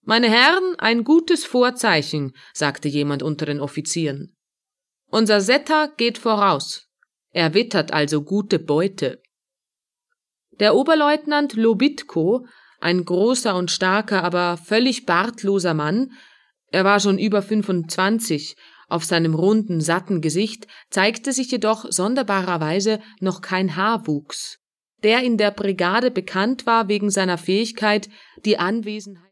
Meine Herren, ein gutes Vorzeichen, sagte jemand unter den Offizieren. Unser Setter geht voraus. Er wittert also gute Beute. Der Oberleutnant Lobitko, ein großer und starker, aber völlig bartloser Mann, er war schon über 25, auf seinem runden, satten Gesicht zeigte sich jedoch sonderbarerweise noch kein Haarwuchs, der in der Brigade bekannt war wegen seiner Fähigkeit, die Anwesenheit